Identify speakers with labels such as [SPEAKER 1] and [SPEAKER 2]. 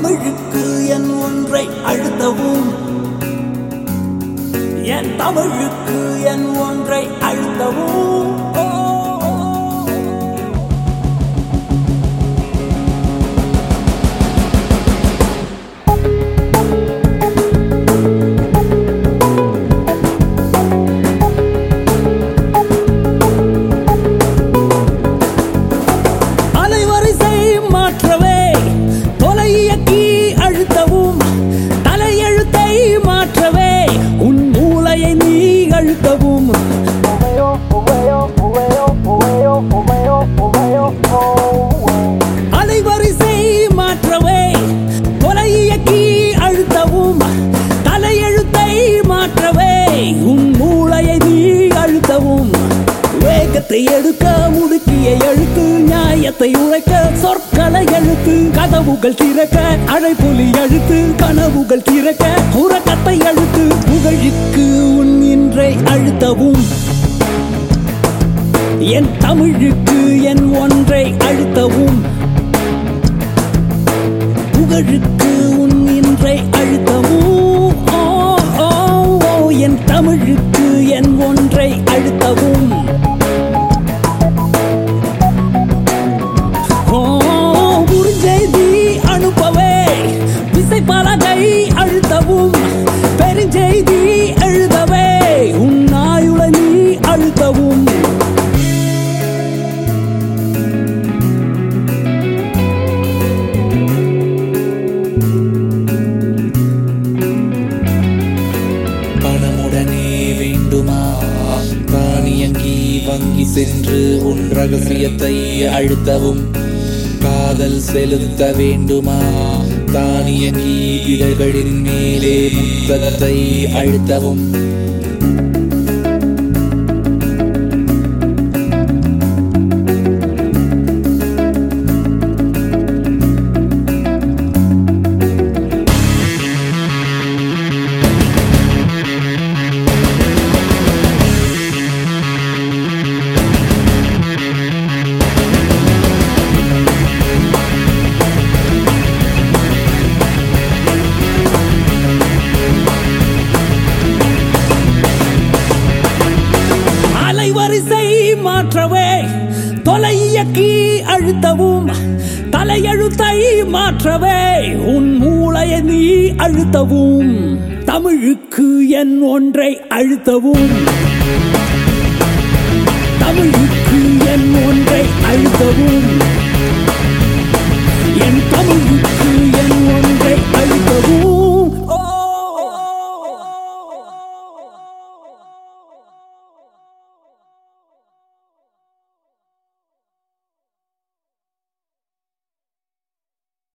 [SPEAKER 1] தமிழுக்கு என் ஒன்றை அழுத்தவும், என் தமிழுக்கு என் ஒன்றை அழுத்தவும். அலைவரிசை மாற்றவே தொலை இயக்கி அழுத்தவும், தலையெழுத்தை மாற்றவே உன் மூளையை நீ அழுத்தவும். அலைவரிசை மாற்றவே தொலை இயக்கி அழுத்தவும், தலையெழுத்தை மாற்றவே உன் மூளையை நீ அழுத்தவும். வேகத்தை எடுக்க முடுக்கியை எழுத்து, நியாயத்தை உழைக்க சொற்களை எழுத்து, கதவுகள் திறக்க அழைப்பொலி அழுத்து, கனவுகள் திறக்க உறக்கத்தை அழுத்து. புகழுக்கு உன் இன்றை அழுத்தவும், என் தமிழுக்கு என் ஒன்றை அழுத்தவும். புகழுக்கு உன் இன்றை அழுத்தவும், என் தமிழுக்கு என் ஒன்றை அழுத்தவும். குறுஞ்செய்தி அனுப்பவே விசைப்பலகை அழுத்தவும், பெருஞ்செய்தி எழுதவே உன் ஆயுளை நீ அழுத்தவும்.
[SPEAKER 2] பணமுடனே வேண்டுமா தானியங்கி வங்கி சென்று உன் ரகசியத்தை அழுத்தவும். காதல் செலுத்த வேண்டுமா தானியங்கி இதழ்களின் மேலே முத்தத்தை அழுத்தவும்.
[SPEAKER 1] அலைவரிசை மாற்றவே தொலை இயக்கி அழுத்தவும், தலையெழுத்தை மாற்றவே உன் மூளையை நீ அழுத்தவும். தமிழுக்கு என் ஒன்றை அழுத்தவும், தமிழுக்கு என் ஒன்றை அழுத்தவும்.